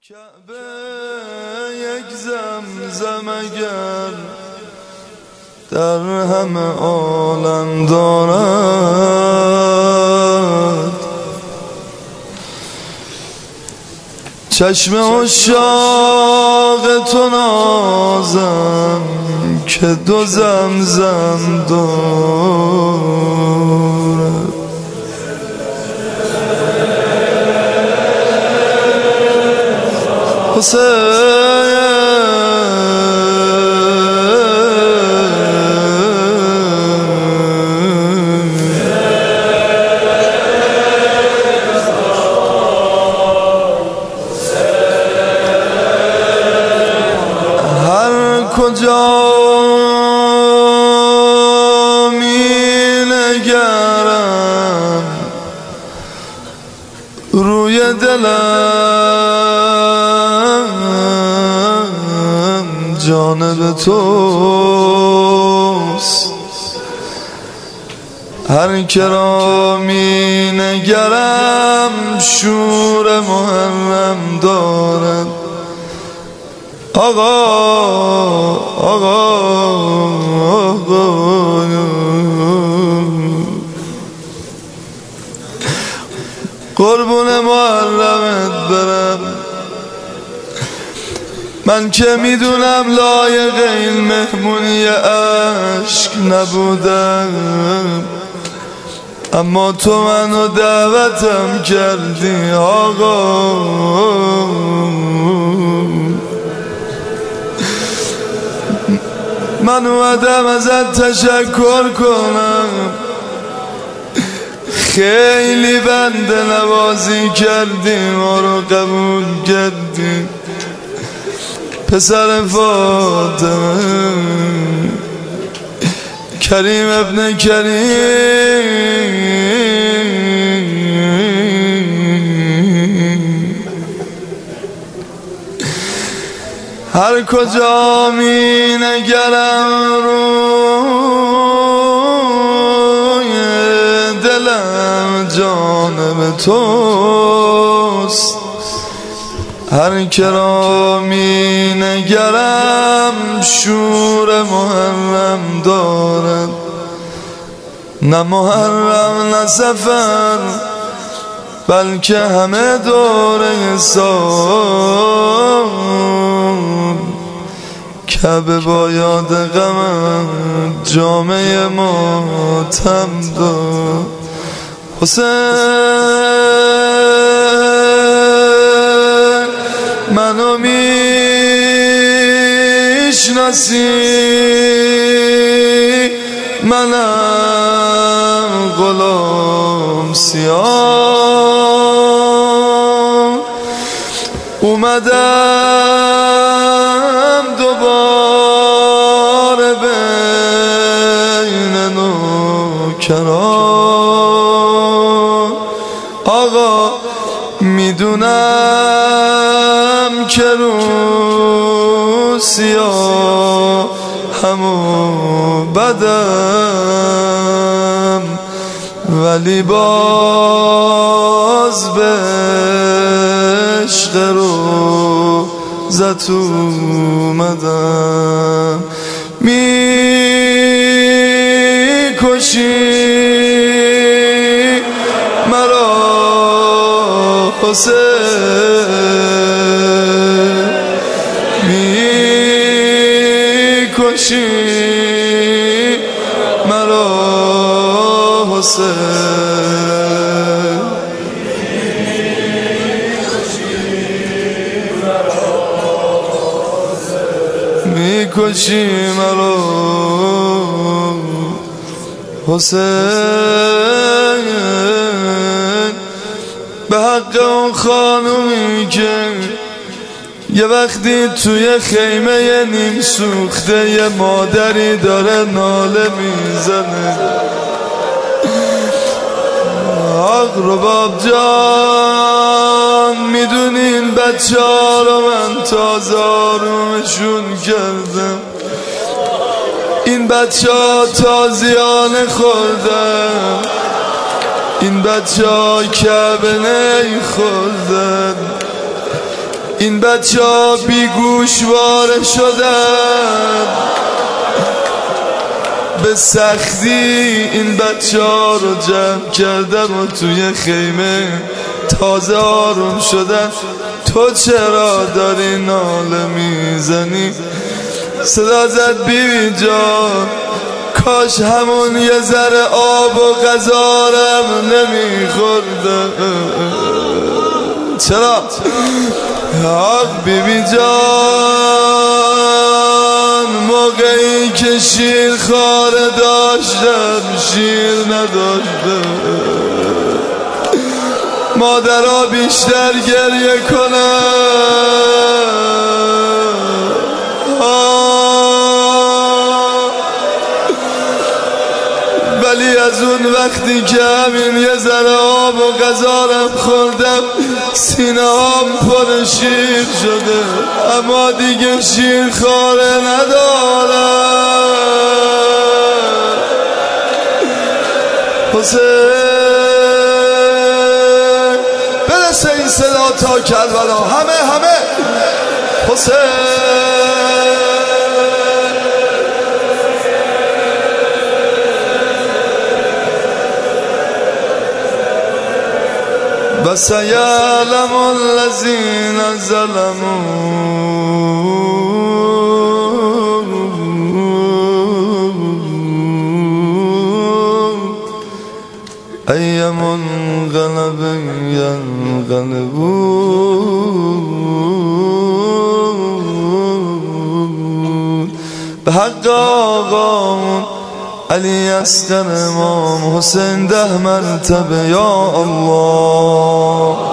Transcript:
کعبه یک زمزم اگر در همه عالم دارد، چشم عشاق تو نازم که دو زمزم دارد. هر کجا می نگرم روی دلم جانب توست، هر که را می نگرم شور محرم دارد. آقا قربون محرمت برم، من که میدونم لایق این مهمونی عشق نبودم، اما تو منو دعوتم کردی. آقا من اومدم ازت تشکر کنم، خیلی بنده نوازی کردی، ما رو قبول کردی. پسر فاطمه کریم ابن کریم، هر کجا می نگرم روی دلم جانب توست، هر که را می نگرم شور محرم دارد. نه محرم نه سفر بلکه همه دوره سال، کعبه با یاد غمم جامعه ماتم داد. حسین منو میشناسی، منم غلام سیاه، اومدم دوباره بین نوکران. آقا میدونم که رو سیاه همو بدم، ولی باز به عشق روزت اومدم. میکشی مرا حسین، میکشی مرا حسین، میکشی مرا حسین. به حق اون خانومی که یه وقتی توی خیمه نیم سوخته یه مادری داره ناله میزنه، آق رباب جان میدونی این بچه ها رو من تازه آرومشون کردم، این بچه ها تازیانه خوردن، این بچه ها کعبه نیخوردن، این بچه ها بیگوشواره شدن، به سختی این بچه ها رو جمع کردم و توی خیمه تازه آروم شدن. تو چرا داری ناله میزنی؟ صدا زد بیبی جان کاش همون یه ذره آب و غذارم نمیخورده. چرا؟ آخ بیبی جان موقعی که شیر خاره داشتم شیر نداشتم. مادرها بیشتر گریه کنن، ولی از اون وقتی که همین یه ذره آب و غذارم خوردم سینه هام پر شیر شده، اما دیگه شیر خاره ندارم. حسین برسه این صدا تا کربلا، همه حسین وسيعلم الذين ظلموا أي منقلب ينقلبون. به حق آقامون علی اصغر امام حسین 10 مرتبه یا الله.